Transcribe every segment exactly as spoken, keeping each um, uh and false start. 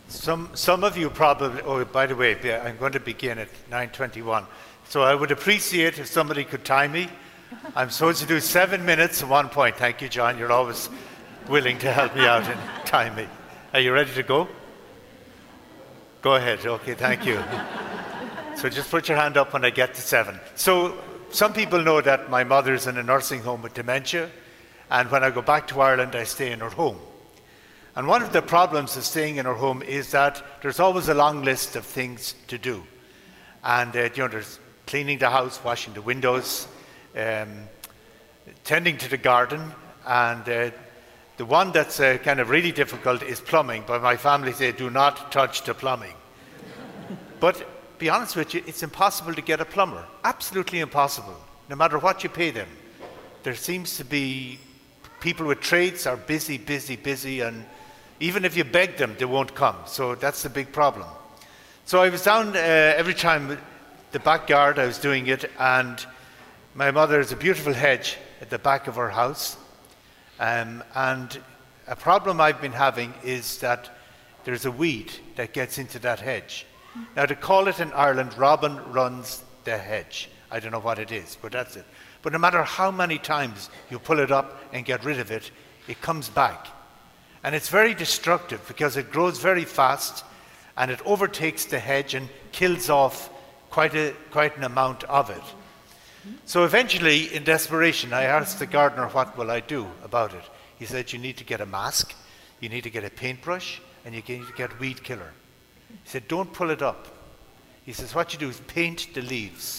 Some, some of you probably, oh, by the way, I'm going to begin at nine twenty-one. So I would appreciate if somebody could time me. I'm supposed to do seven minutes at one point. Thank you, John. You're always willing to help me out and time me. Are you ready to go? Go ahead. Okay, thank you. So just put your hand up when I get to seven. So some people know that my mother's in a nursing home with dementia, and when I go back to Ireland, I stay in her home. And one of the problems of staying in her home is that there's always a long list of things to do. And, uh, you know, there's cleaning the house, washing the windows, um, tending to the garden, and uh, the one that's uh, kind of really difficult is plumbing, but my family say, do not touch the plumbing. But be honest with you, it's impossible to get a plumber. Absolutely impossible, no matter what you pay them. There seems to be people with trades are busy, busy, busy, and even if you beg them, they won't come. So that's the big problem. So I was down uh, every time, the backyard, I was doing it, and my mother has a beautiful hedge at the back of her house. Um, and a problem I've been having is that there's a weed that gets into that hedge. Now, to call it in Ireland, Robin runs the hedge. I don't know what it is, but that's it. But no matter how many times you pull it up and get rid of it, it comes back. And it's very destructive because it grows very fast and it overtakes the hedge and kills off quite, a, quite an amount of it. So eventually, in desperation, I asked the gardener, what will I do about it? He said, you need to get a mask, you need to get a paintbrush, and you need to get weed killer. He said, don't pull it up. He says, what you do is paint the leaves.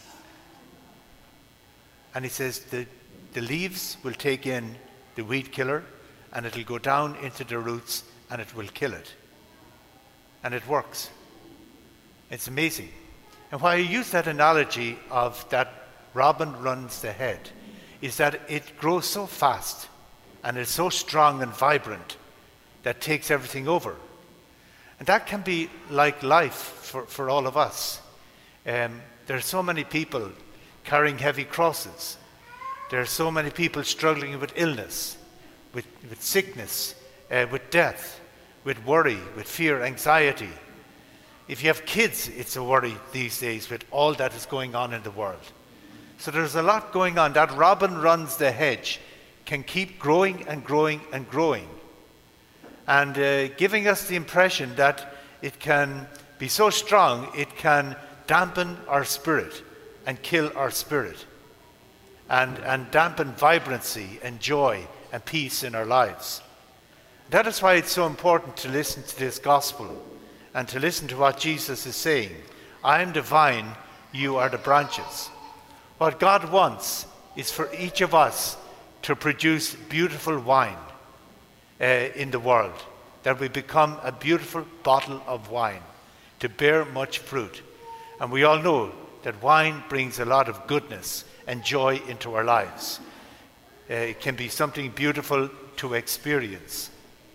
And he says, the, the leaves will take in the weed killer, and it'll go down into the roots, and it will kill it. And it works. It's amazing. And why I use that analogy of that Robin runs the head is that it grows so fast, and it's so strong and vibrant that takes everything over. And that can be like life for, for all of us. Um, there are so many people carrying heavy crosses. There are so many people struggling with illness, with, with sickness, uh, with death, with worry, with fear, anxiety. If you have kids, it's a worry these days with all that is going on in the world. So there's a lot going on. That Robin runs the hedge can keep growing and growing and growing, and uh, giving us the impression that it can be so strong, it can dampen our spirit and kill our spirit, and, and dampen vibrancy and joy and peace in our lives. That is why it's so important to listen to this gospel and to listen to what Jesus is saying. I am the vine, you are the branches. What God wants is for each of us to produce beautiful wine uh, in the world, that we become a beautiful bottle of wine, to bear much fruit. And we all know that wine brings a lot of goodness and joy into our lives. Uh, it can be something beautiful to experience.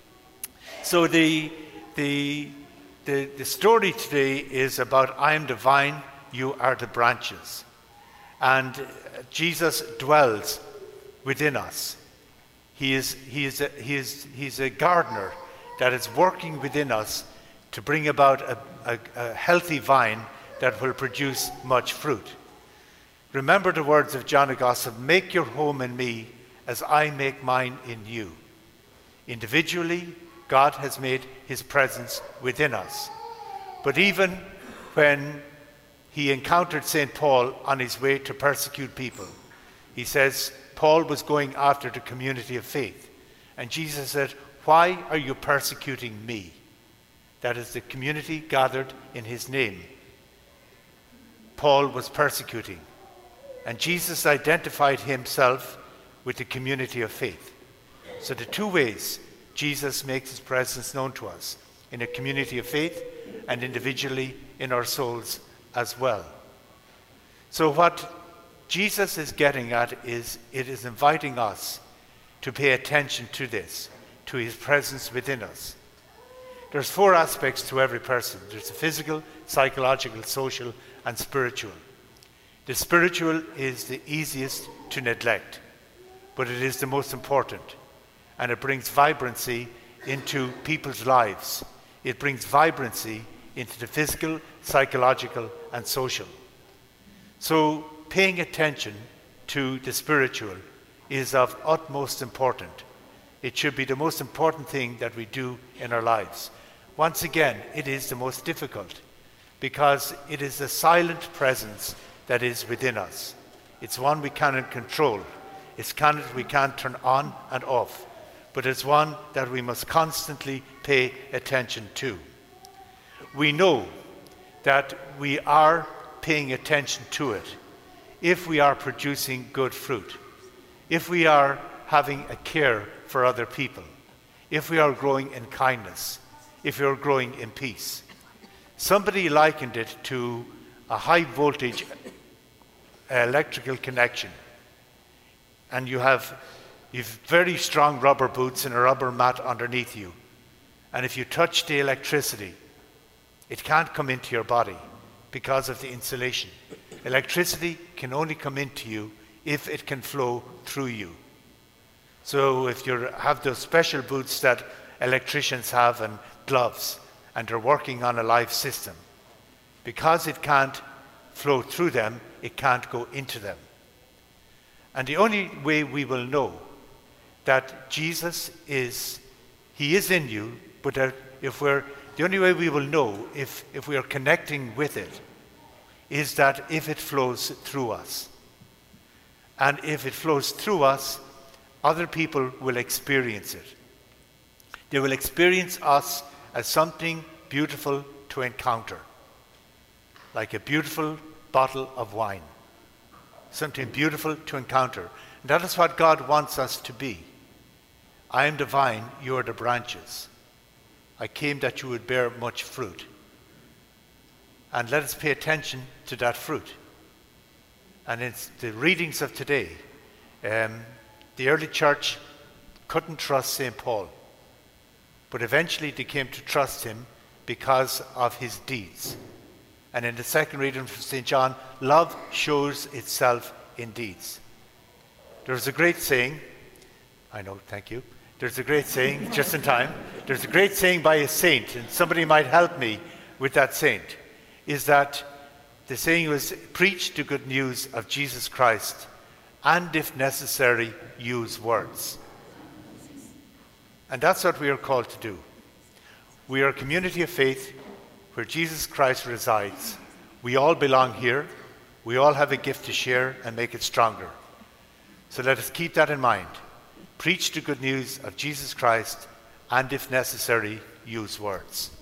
So the, the, the, the story today is about I am the vine, you are the branches. And Jesus dwells within us. He is, he is, a, he is he's a gardener that is working within us to bring about a, a, a healthy vine that will produce much fruit. Remember the words of John Augustine, make your home in me as I make mine in you. Individually, God has made his presence within us. But even when he encountered Saint Paul on his way to persecute people, he says Paul was going after the community of faith. And Jesus said, why are you persecuting me? That is the community gathered in his name. Paul was persecuting. And Jesus identified himself with the community of faith. So the two ways Jesus makes his presence known to us, in a community of faith and individually in our souls as well. So what Jesus is getting at is it is inviting us to pay attention to this, to his presence within us. There's four aspects to every person. There's the physical, psychological, social, and spiritual. The spiritual is the easiest to neglect, but it is the most important, and it brings vibrancy into people's lives. It brings vibrancy into the physical, psychological, and social. So paying attention to the spiritual is of utmost importance. It should be the most important thing that we do in our lives. Once again, it is the most difficult because it is a silent presence that is within us. It's one we cannot control. It's one we can't turn on and off. But it's one that we must constantly pay attention to. We know that we are paying attention to it if we are producing good fruit, if we are having a care for other people, if we are growing in kindness, if we are growing in peace. Somebody likened it to a high voltage electrical connection, and you have you've very strong rubber boots and a rubber mat underneath you, and if you touch the electricity, it can't come into your body because of the insulation. Electricity can only come into you if it can flow through you. So if you have those special boots that electricians have and gloves, and they're working on a live system, because it can't flow through them, it can't go into them. And the only way we will know that Jesus is, he is in you, but that if we're, the only way we will know if, if we are connecting with it is that if it flows through us. And if it flows through us, other people will experience it. They will experience us as something beautiful to encounter, like a beautiful bottle of wine, something beautiful to encounter. And that is what God wants us to be. I am the vine, you are the branches. I came that you would bear much fruit. And let us pay attention to that fruit. And in the readings of today, um, the early church couldn't trust Saint Paul, but eventually they came to trust him because of his deeds. And in the second reading from Saint John, love shows itself in deeds. There's a great saying, I know, thank you. There's a great saying, just in time. There's a great saying by a saint, and somebody might help me with that saint, is that the saying was, preach the good news of Jesus Christ, and if necessary, use words. And that's what we are called to do. We are a community of faith where Jesus Christ resides. We all belong here. We all have a gift to share and make it stronger. So let us keep that in mind. Preach the good news of Jesus Christ, and if necessary, use words.